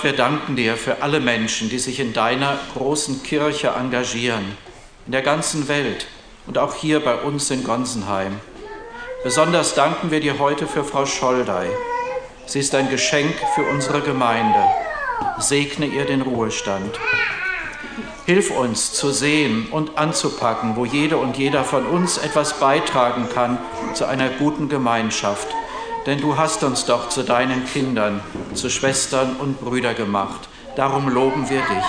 wir danken dir für alle Menschen, die sich in deiner großen Kirche engagieren, in der ganzen Welt und auch hier bei uns in Gonsenheim. Besonders danken wir dir heute für Frau Scholdey. Sie ist ein Geschenk für unsere Gemeinde. Segne ihr den Ruhestand. Hilf uns zu sehen und anzupacken, wo jede und jeder von uns etwas beitragen kann zu einer guten Gemeinschaft. Denn du hast uns doch zu deinen Kindern, zu Schwestern und Brüdern gemacht. Darum loben wir dich.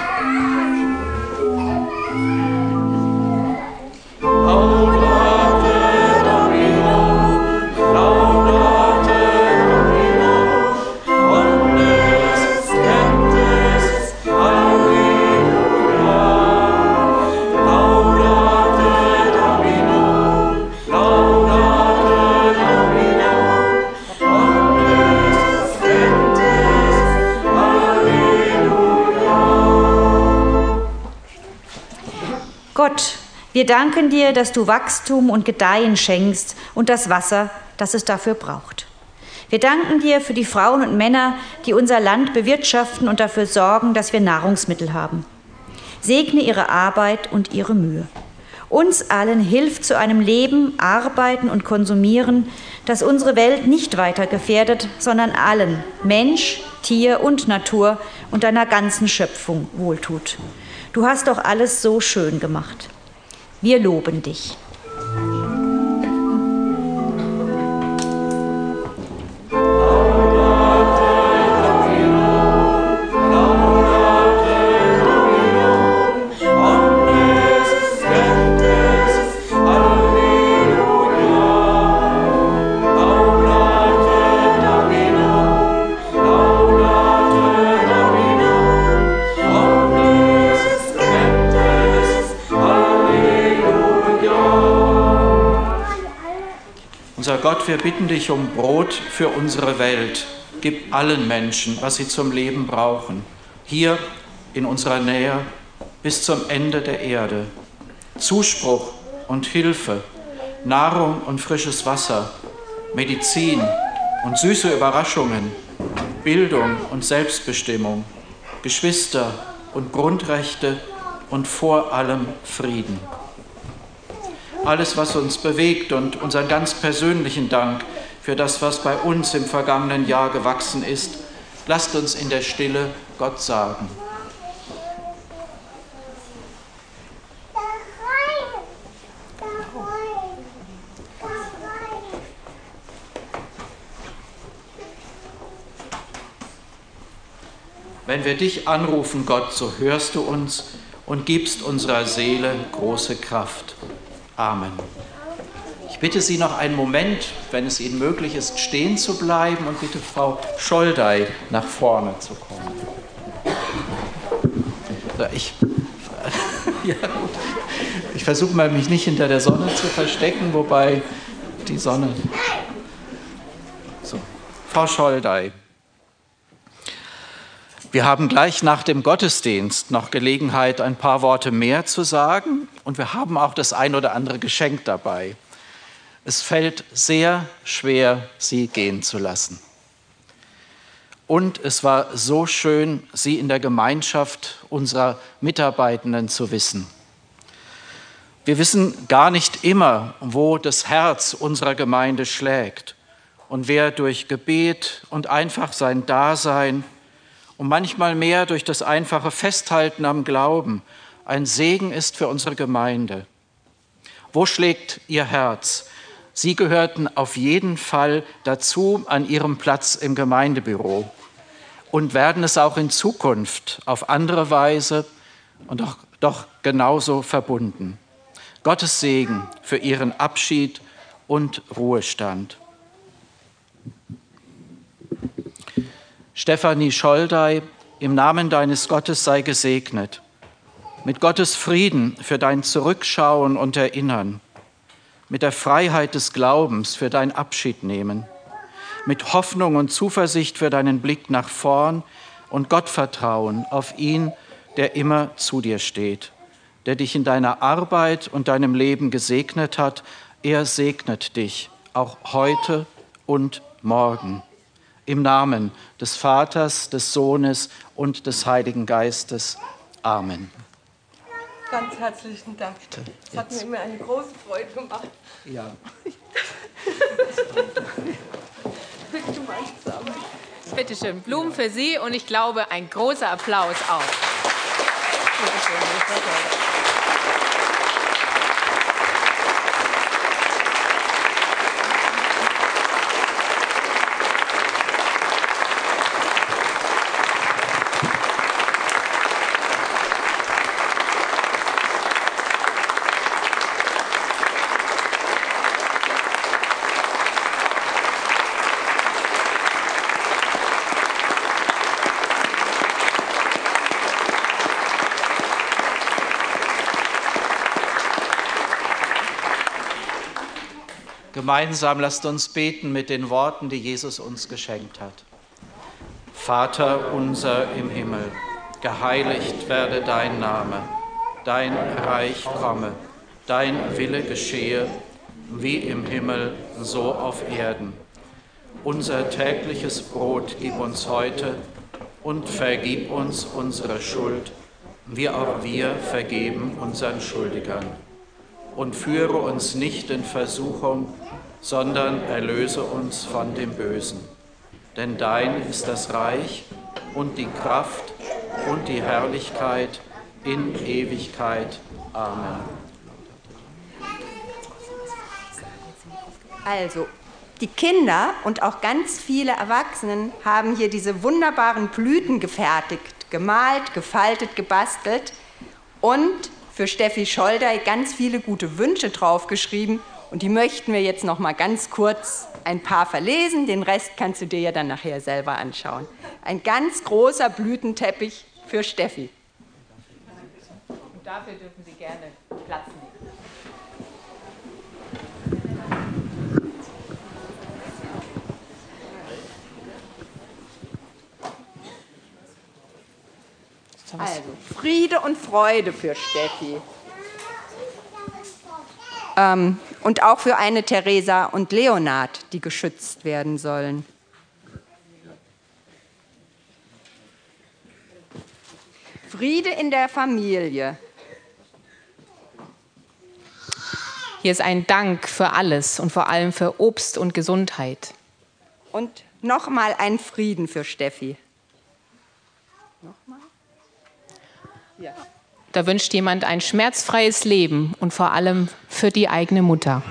Gott, wir danken dir, dass du Wachstum und Gedeihen schenkst und das Wasser, das es dafür braucht. Wir danken dir für die Frauen und Männer, die unser Land bewirtschaften und dafür sorgen, dass wir Nahrungsmittel haben. Segne ihre Arbeit und ihre Mühe. Uns allen hilf zu einem Leben, Arbeiten und Konsumieren, das unsere Welt nicht weiter gefährdet, sondern allen, Mensch, Tier und Natur und deiner ganzen Schöpfung wohltut. Du hast doch alles so schön gemacht. Wir loben dich. Unser Gott, wir bitten dich um Brot für unsere Welt. Gib allen Menschen, was sie zum Leben brauchen, hier in unserer Nähe bis zum Ende der Erde. Zuspruch und Hilfe, Nahrung und frisches Wasser, Medizin und süße Überraschungen, Bildung und Selbstbestimmung, Geschwister und Grundrechte und vor allem Frieden. Alles, was uns bewegt und unseren ganz persönlichen Dank für das, was bei uns im vergangenen Jahr gewachsen ist, lasst uns in der Stille Gott sagen. Wenn wir dich anrufen, Gott, so hörst du uns und gibst unserer Seele große Kraft. Amen. Ich bitte Sie noch einen Moment, wenn es Ihnen möglich ist, stehen zu bleiben und bitte Frau Scholdey nach vorne zu kommen. So, ich, ja, gut. Ich versuche mal, mich nicht hinter der Sonne zu verstecken, wobei die Sonne... So, Frau Scholdey. Wir haben gleich nach dem Gottesdienst noch Gelegenheit, ein paar Worte mehr zu sagen und wir haben auch das ein oder andere Geschenk dabei. Es fällt sehr schwer, Sie gehen zu lassen. Und es war so schön, Sie in der Gemeinschaft unserer Mitarbeitenden zu wissen. Wir wissen gar nicht immer, wo das Herz unserer Gemeinde schlägt und wer durch Gebet und einfach sein Dasein und manchmal mehr durch das einfache Festhalten am Glauben ein Segen ist für unsere Gemeinde. Wo schlägt Ihr Herz? Sie gehörten auf jeden Fall dazu an Ihrem Platz im Gemeindebüro und werden es auch in Zukunft auf andere Weise und doch, doch genauso verbunden. Gottes Segen für Ihren Abschied und Ruhestand. Stefanie Scholdey, im Namen deines Gottes sei gesegnet. Mit Gottes Frieden für dein Zurückschauen und Erinnern. Mit der Freiheit des Glaubens für dein Abschiednehmen. Mit Hoffnung und Zuversicht für deinen Blick nach vorn und Gottvertrauen auf ihn, der immer zu dir steht, der dich in deiner Arbeit und deinem Leben gesegnet hat. Er segnet dich auch heute und morgen. Im Namen des Vaters, des Sohnes und des Heiligen Geistes. Amen. Ganz herzlichen Dank. Es hat mir immer eine große Freude gemacht. Ja. Gemeinsam. Bitte schön, Blumen für Sie und ich glaube, ein großer Applaus auch. Bitte schön. Gemeinsam lasst uns beten mit den Worten, die Jesus uns geschenkt hat. Vater unser im Himmel, geheiligt werde dein Name, dein Reich komme, dein Wille geschehe, wie im Himmel, so auf Erden. Unser tägliches Brot gib uns heute und vergib uns unsere Schuld, wie auch wir vergeben unseren Schuldigern. Und führe uns nicht in Versuchung, sondern erlöse uns von dem Bösen. Denn dein ist das Reich und die Kraft und die Herrlichkeit in Ewigkeit. Amen. Also, die Kinder und auch ganz viele Erwachsenen haben hier diese wunderbaren Blüten gefertigt, gemalt, gefaltet, gebastelt und für Steffi Scholdey ganz viele gute Wünsche draufgeschrieben. Und die möchten wir jetzt noch mal ganz kurz ein paar verlesen. Den Rest kannst du dir ja dann nachher selber anschauen. Ein ganz großer Blütenteppich für Steffi. Und dafür dürfen Sie gerne Platz nehmen. Also, Friede und Freude für Steffi. Ähm, und auch für eine Theresa und Leonhard, die geschützt werden sollen. Friede in der Familie. Hier ist ein Dank für alles und vor allem für Obst und Gesundheit. Und nochmal ein Frieden für Steffi. Nochmal? Ja. Da wünscht jemand ein schmerzfreies Leben und vor allem für die eigene Mutter.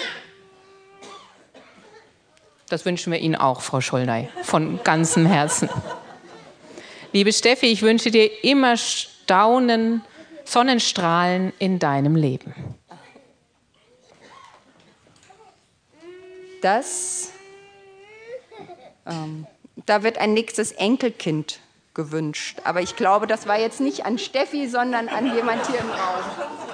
Das wünschen wir Ihnen auch, Frau Scholdey, von ganzem Herzen. Liebe Steffi, ich wünsche dir immer Staunen, Sonnenstrahlen in deinem Leben. Das, ähm, da wird ein nächstes Enkelkind gewünscht. Aber ich glaube, das war jetzt nicht an Steffi, sondern an jemand hier im Raum.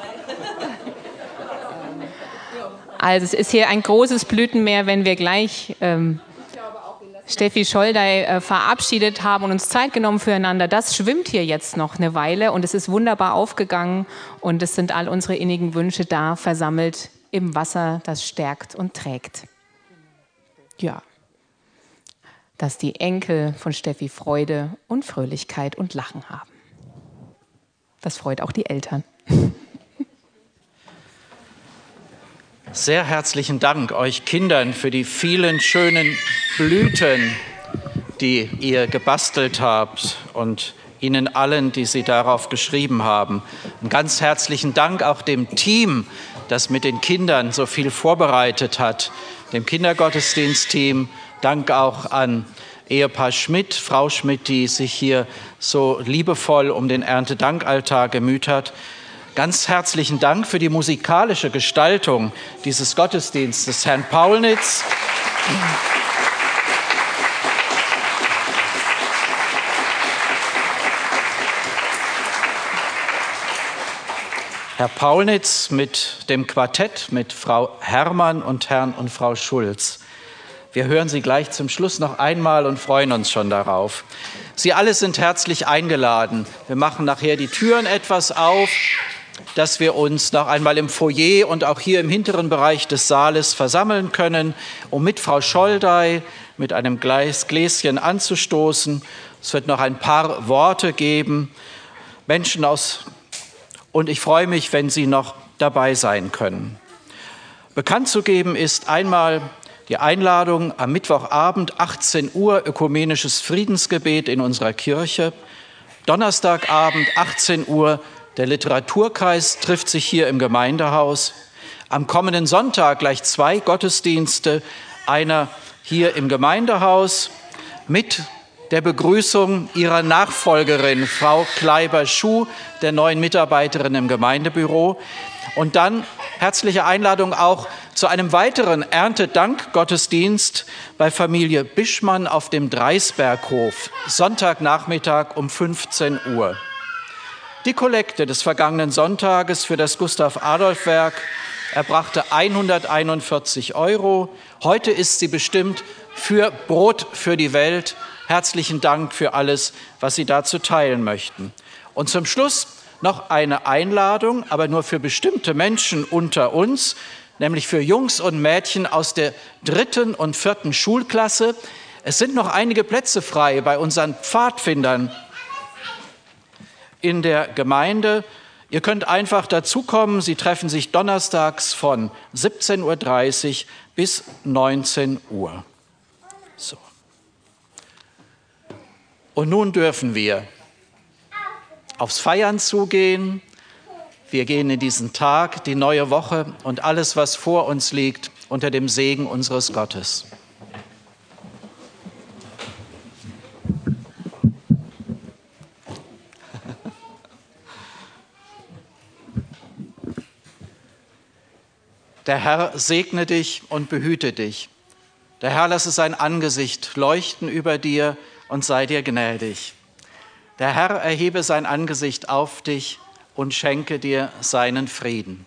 Also es ist hier ein großes Blütenmeer, wenn wir gleich ähm, Steffi Scholdey äh, verabschiedet haben und uns Zeit genommen füreinander. Das schwimmt hier jetzt noch eine Weile und es ist wunderbar aufgegangen und es sind all unsere innigen Wünsche da versammelt im Wasser, das stärkt und trägt. Ja. Dass die Enkel von Steffi Freude und Fröhlichkeit und Lachen haben. Das freut auch die Eltern. Sehr herzlichen Dank euch Kindern für die vielen schönen Blüten, die ihr gebastelt habt und Ihnen allen, die Sie darauf geschrieben haben. Einen ganz herzlichen Dank auch dem Team, das mit den Kindern so viel vorbereitet hat, dem Kindergottesdienstteam. Dank auch an Ehepaar Schmidt, Frau Schmidt, die sich hier so liebevoll um den Erntedankaltar gemüht hat. Ganz herzlichen Dank für die musikalische Gestaltung dieses Gottesdienstes, Herrn Paulnitz. Herr Paulnitz mit dem Quartett, mit Frau Herrmann und Herrn und Frau Schulz. Wir hören Sie gleich zum Schluss noch einmal und freuen uns schon darauf. Sie alle sind herzlich eingeladen. Wir machen nachher die Türen etwas auf, dass wir uns noch einmal im Foyer und auch hier im hinteren Bereich des Saales versammeln können, um mit Frau Scholdey, mit einem Gläschen anzustoßen. Es wird noch ein paar Worte geben. Menschen aus, und ich freue mich, wenn Sie noch dabei sein können. Bekannt zu geben ist einmal die Einladung am Mittwochabend, achtzehn Uhr, ökumenisches Friedensgebet in unserer Kirche. Donnerstagabend, achtzehn Uhr, der Literaturkreis trifft sich hier im Gemeindehaus. Am kommenden Sonntag gleich zwei Gottesdienste, einer hier im Gemeindehaus mit der Begrüßung ihrer Nachfolgerin, Frau Kleiber-Schuh, der neuen Mitarbeiterin im Gemeindebüro. Und dann herzliche Einladung auch zu einem weiteren Erntedank-Gottesdienst bei Familie Bischmann auf dem Dreisberghof, Sonntagnachmittag um fünfzehn Uhr. Die Kollekte des vergangenen Sonntages für das Gustav-Adolf-Werk erbrachte hunderteinundvierzig Euro. Heute ist sie bestimmt für Brot für die Welt. Herzlichen Dank für alles, was Sie dazu teilen möchten. Und zum Schluss noch eine Einladung, aber nur für bestimmte Menschen unter uns, nämlich für Jungs und Mädchen aus der dritten und vierten Schulklasse. Es sind noch einige Plätze frei bei unseren Pfadfindern in der Gemeinde. Ihr könnt einfach dazukommen. Sie treffen sich donnerstags von siebzehn Uhr dreißig bis neunzehn Uhr. So. Und nun dürfen wir aufs Feiern zugehen. Wir gehen in diesen Tag, die neue Woche und alles, was vor uns liegt, unter dem Segen unseres Gottes. Der Herr segne dich und behüte dich. Der Herr lasse sein Angesicht leuchten über dir und sei dir gnädig. Der Herr erhebe sein Angesicht auf dich und schenke dir seinen Frieden.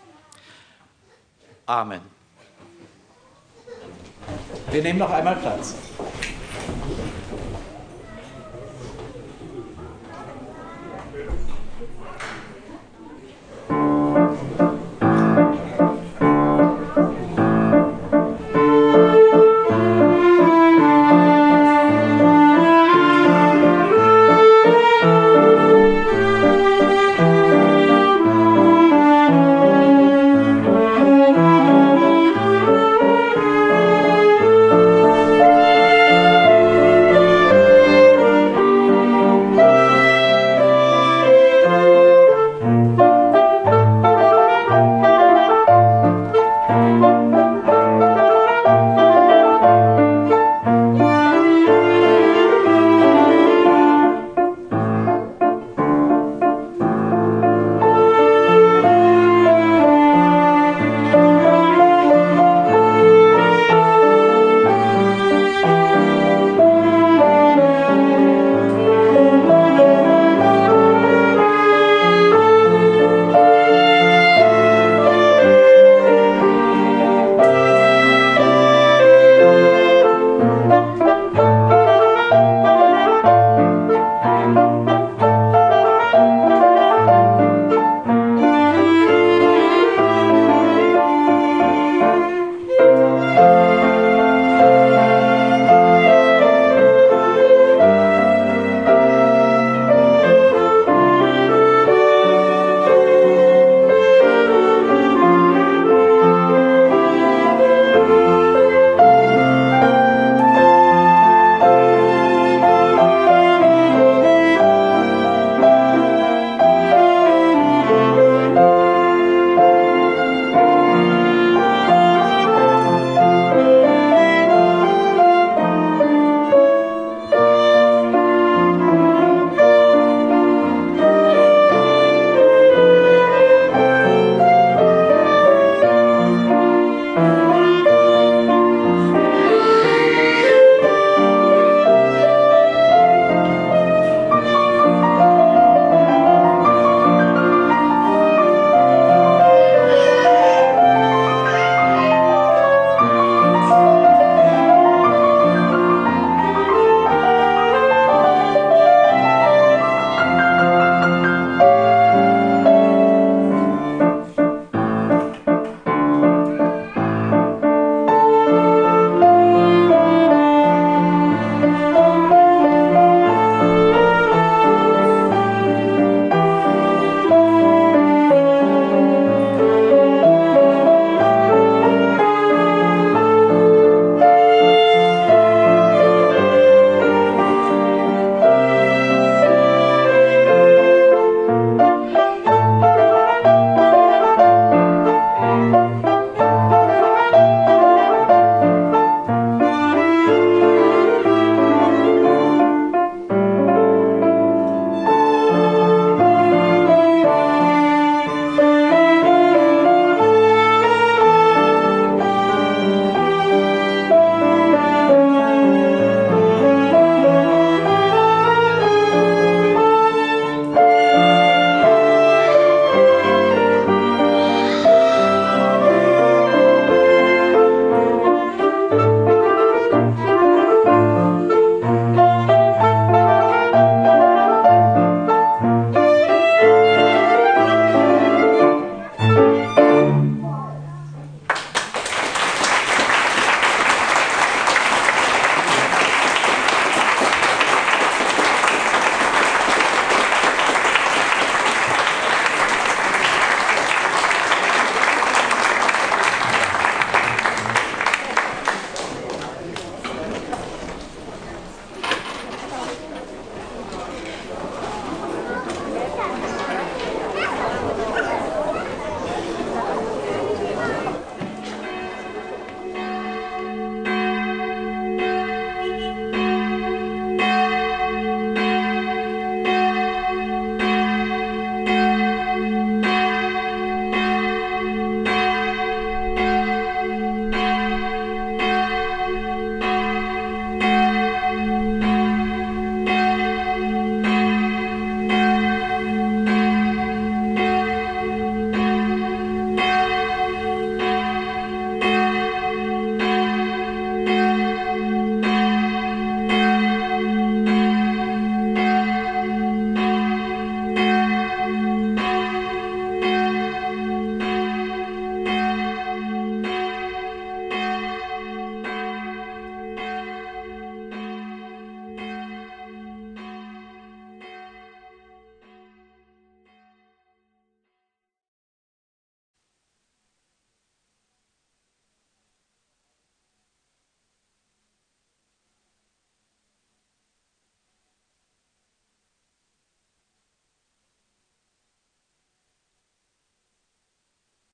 Amen. Wir nehmen noch einmal Platz.